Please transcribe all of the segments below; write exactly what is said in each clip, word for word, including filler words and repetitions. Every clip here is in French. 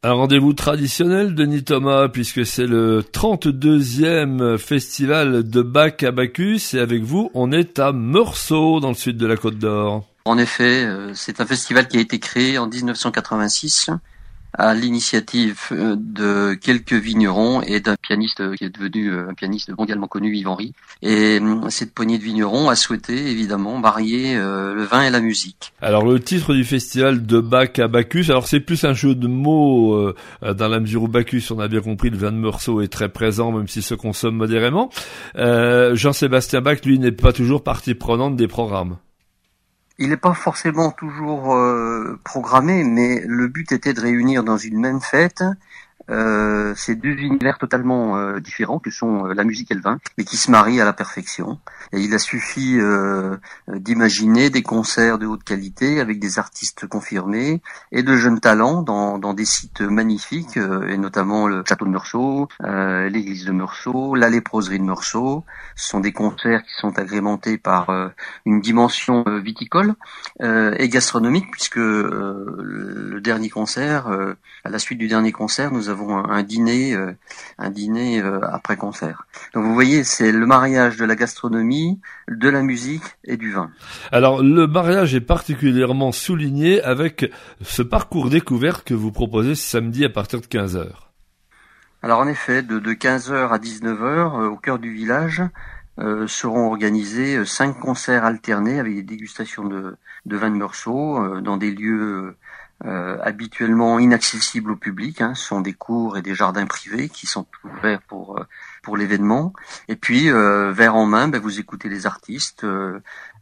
Un rendez-vous traditionnel, Denis Thomas, puisque c'est le trente-deuxième festival de Bach à Bacchus, et avec vous, on est à Meursault, dans le sud de la Côte d'Or. En effet, c'est un festival qui a été créé en dix-neuf cent quatre-vingt-six à l'initiative de quelques vignerons et d'un pianiste qui est devenu un pianiste mondialement connu, Yves Henry. Et cette poignée de vignerons a souhaité évidemment marier le vin et la musique. Alors le titre du festival de Bach à Bacchus, alors c'est plus un jeu de mots euh, dans la mesure où Bacchus, on a bien compris, le vin de Meursault est très présent même s'il se consomme modérément. Euh, Jean-Sébastien Bach, lui, n'est pas toujours partie prenante des programmes. Il n'est pas forcément toujours euh, programmé, mais le but était de réunir dans une même fête euh, ces deux univers totalement euh, différents que sont euh, la musique et le vin, mais qui se marient à la perfection. Et il a suffi euh, d'imaginer des concerts de haute qualité avec des artistes confirmés et de jeunes talents dans, dans des sites magnifiques, euh, et notamment le château de Meursault, euh, l'église de Meursault, la léproserie de Meursault. Ce sont des concerts qui sont agrémentés par euh, une dimension euh, viticole euh, et gastronomique, puisque euh, le, le dernier concert, euh, à la suite du dernier concert, nous avons un, un dîner, euh, un dîner euh, après concert. Donc vous voyez, c'est le mariage de la gastronomie, de la musique et du vin. Alors le mariage est particulièrement souligné avec ce parcours découverte que vous proposez ce samedi à partir de quinze heures. Alors en effet, de, de quinze heures à dix-neuf heures, euh, au cœur du village, euh, seront organisés euh, cinq concerts alternés avec des dégustations de, de vin de Meursault euh, dans des lieux euh, habituellement inaccessibles au public. Hein. Ce sont des cours et des jardins privés qui sont ouverts pour euh, pour l'événement. Et puis, euh, verre en main, ben, vous écoutez les artistes euh,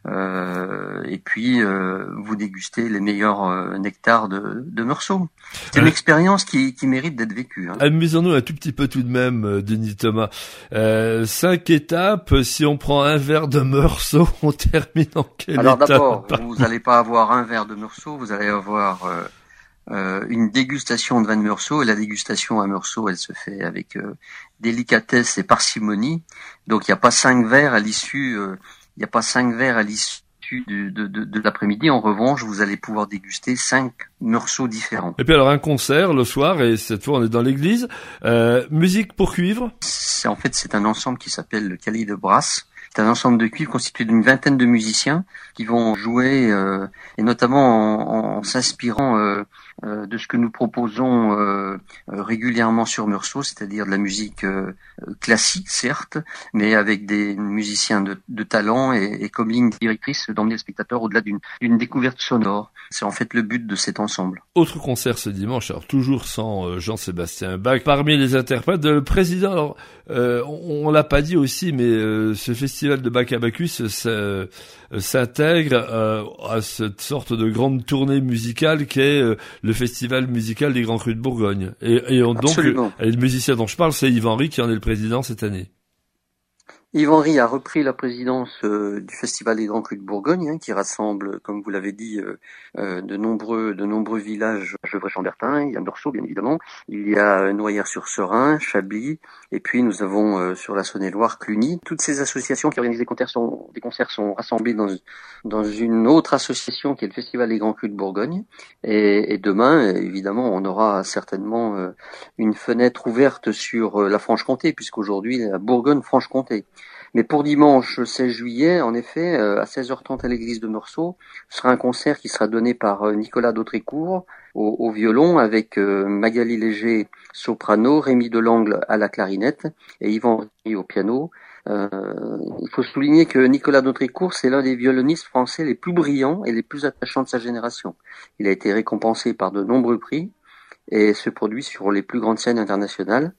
euh, et puis euh, vous dégustez les meilleurs euh, nectars de, de Meursault. C'est une expérience qui, qui mérite d'être vécue. Hein. Amusons-nous un tout petit peu tout de même, Denis Thomas. Euh, cinq étapes, si on prend un verre de Meursault, on termine en quelle Alors étape? d'abord, vous n'allez pas avoir un verre de Meursault, vous allez avoir euh, euh, une dégustation de vin de Meursault. Et la dégustation à Meursault, elle se fait avec euh, délicatesse et parcimonie. Donc il n'y a pas cinq verres à l'issue, euh, il n'y a pas cinq verres à l'issue de, de, de, de l'après-midi. En revanche, vous allez pouvoir déguster cinq Meursault différents. Et puis alors un concert le soir, et cette fois on est dans l'église. Euh, musique pour cuivre. C'est en fait c'est un ensemble qui s'appelle le Cali de Brasse. C'est un ensemble de cuivre constitué d'une vingtaine de musiciens qui vont jouer, euh, et notamment en, en s'inspirant euh, euh, de ce que nous proposons euh, euh, régulièrement sur Meursault, c'est-à-dire de la musique euh, classique, certes, mais avec des musiciens de, de talent et, et comme ligne directrice d'emmener le spectateur au-delà d'une, d'une découverte sonore. C'est en fait le but de cet ensemble. Autre concert ce dimanche, alors toujours sans euh, Jean-Sébastien Bach. Parmi les interprètes, le président, alors euh, on, on l'a pas dit aussi, mais euh, ce festival de Bach à Bacchus euh, s'intègre euh, à cette sorte de grande tournée musicale qu'est euh, le festival musical des Grands Crus de Bourgogne. Et, et on, donc, euh, et le musicien dont je parle, c'est Yves Henry qui en est le président cette année. Yves Henry a repris la présidence euh, du Festival des Grands Crus de Bourgogne, hein, qui rassemble, comme vous l'avez dit, euh, euh, de nombreux de nombreux villages à Gevrey-Chambertin. Il y a Meursault, bien évidemment. Il y a euh, Noyers-sur-Serein, Chablis, et puis nous avons euh, sur la Saône-et-Loire, Cluny. Toutes ces associations qui organisent des concerts sont, des concerts sont rassemblées dans, dans une autre association qui est le Festival des Grands Crus de Bourgogne. Et, et demain, évidemment, on aura certainement euh, une fenêtre ouverte sur euh, la Franche-Comté, puisqu'aujourd'hui, la Bourgogne-Franche-Comté. Mais pour dimanche seize juillet, en effet, à seize heures trente à l'église de Meursault, ce sera un concert qui sera donné par Nicolas Dautrécourt au, au violon, avec Magali Léger soprano, Rémi Delangle à la clarinette et Yvan Henry au piano. Euh, il faut souligner que Nicolas Dautrécourt, c'est l'un des violonistes français les plus brillants et les plus attachants de sa génération. Il a été récompensé par de nombreux prix et se produit sur les plus grandes scènes internationales.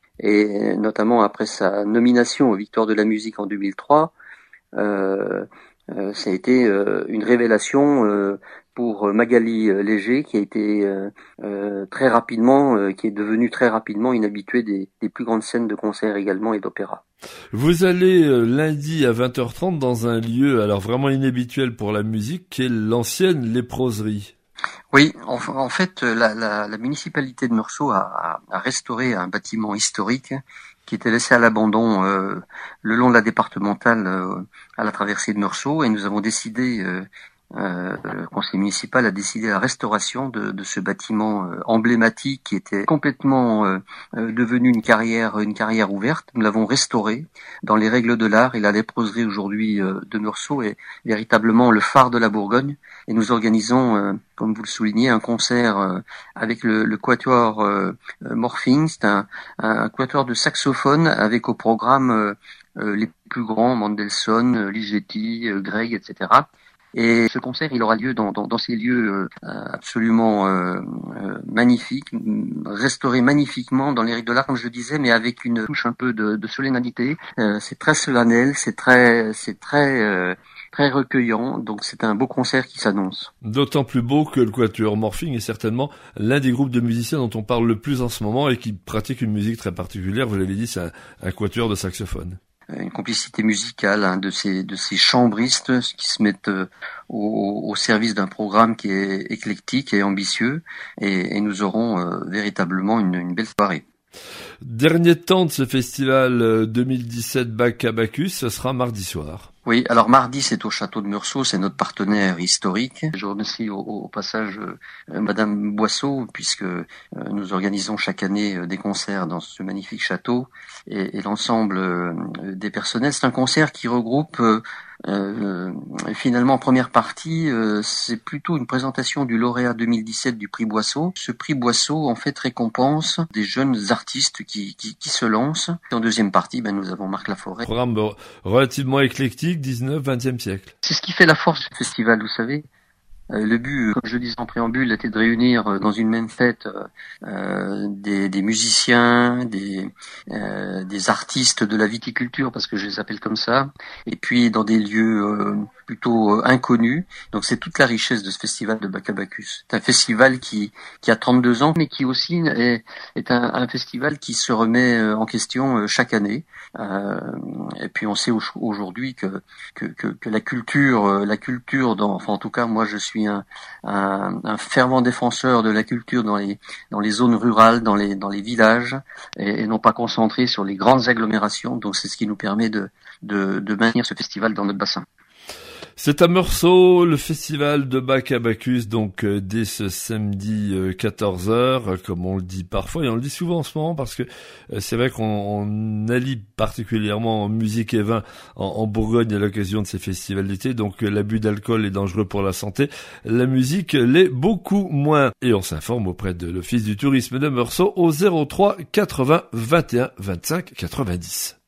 Et notamment après sa nomination aux Victoires de la musique en deux mille trois, euh, euh, ça a été euh, une révélation euh, pour Magali Léger, qui a été euh, euh, très rapidement, euh, qui est devenue très rapidement une habituée des, des plus grandes scènes de concert également et d'opéra. Vous allez euh, lundi à vingt heures trente dans un lieu alors vraiment inhabituel pour la musique, qui est l'ancienne léproserie. Oui, en, en fait, la, la, la municipalité de Meursault a, a, a restauré un bâtiment historique qui était laissé à l'abandon euh, le long de la départementale euh, à la traversée de Meursault, et nous avons décidé euh, Euh, le conseil municipal a décidé la restauration de, de ce bâtiment euh, emblématique qui était complètement euh, euh, devenu une carrière, une carrière ouverte. Nous l'avons restauré dans les règles de l'art et la léproserie aujourd'hui euh, de Meursault est véritablement le phare de la Bourgogne. Et nous organisons, euh, comme vous le soulignez, un concert euh, avec le, le quatuor euh, Morphing. C'est un, un quatuor de saxophone avec au programme euh, euh, les plus grands, Mendelssohn, euh, Ligeti, euh, Grieg, et cetera. Et ce concert, il aura lieu dans, dans, dans ces lieux euh, absolument euh, euh, magnifiques, restaurés magnifiquement dans les règles de l'art, comme je le disais, mais avec une touche un peu de, de solennalité. Euh, c'est très solennel, c'est très, c'est très, euh, très recueillant. Donc c'est un beau concert qui s'annonce. D'autant plus beau que le quatuor Morphing est certainement l'un des groupes de musiciens dont on parle le plus en ce moment et qui pratique une musique très particulière. Vous l'avez dit, c'est un, un quatuor de saxophone. Une complicité musicale, hein, de ces de ces chambristes qui se mettent euh, au, au service d'un programme qui est éclectique et ambitieux, et, et nous aurons euh, véritablement une, une belle soirée. Dernier temps de ce festival deux mille dix-sept Bac à Bacchus, ce sera mardi soir. Oui, alors mardi c'est au château de Meursault, c'est notre partenaire historique. Je remercie au, au passage euh, Madame Boisseau, puisque euh, nous organisons chaque année euh, des concerts dans ce magnifique château, et, et l'ensemble euh, des personnels. C'est un concert qui regroupe euh, euh, finalement en première partie, euh, c'est plutôt une présentation du lauréat deux mille dix-sept du prix Boisseau. Ce prix Boisseau en fait récompense des jeunes artistes qui, qui, qui se lancent. Et en deuxième partie, ben, nous avons Marc Laforêt. Programme relativement éclectique, dix-neuf vingtième siècle. C'est ce qui fait la force du festival, vous savez. Euh, le but, comme je le disais en préambule, était de réunir euh, dans une même fête euh, des, des musiciens, des, euh, des artistes de la viticulture, parce que je les appelle comme ça, et puis dans des lieux euh, plutôt euh, inconnus. Donc c'est toute la richesse de ce festival de Bac à Bacchus. C'est un festival qui, qui a trente-deux ans, mais qui aussi est, est un, un festival qui se remet en question chaque année. Euh, et puis on sait aujourd'hui que, que, que, que la culture, la culture, dans, enfin en tout cas moi je suis Un, un, un fervent défenseur de la culture dans les dans les zones rurales, dans les dans les villages, et, et non pas concentré sur les grandes agglomérations. Donc c'est ce qui nous permet de de, de maintenir ce festival dans notre bassin. C'est à Meursault, le festival de Bac à Bacchus, donc euh, dès ce samedi euh, quatorze heures, euh, comme on le dit parfois, et on le dit souvent en ce moment, parce que euh, c'est vrai qu'on on allie particulièrement musique et vin en, en Bourgogne à l'occasion de ces festivals d'été, donc euh, l'abus d'alcool est dangereux pour la santé, la musique l'est beaucoup moins. Et on s'informe auprès de l'Office du tourisme de Meursault au zéro trois quatre-vingts vingt et un vingt-cinq quatre-vingt-dix.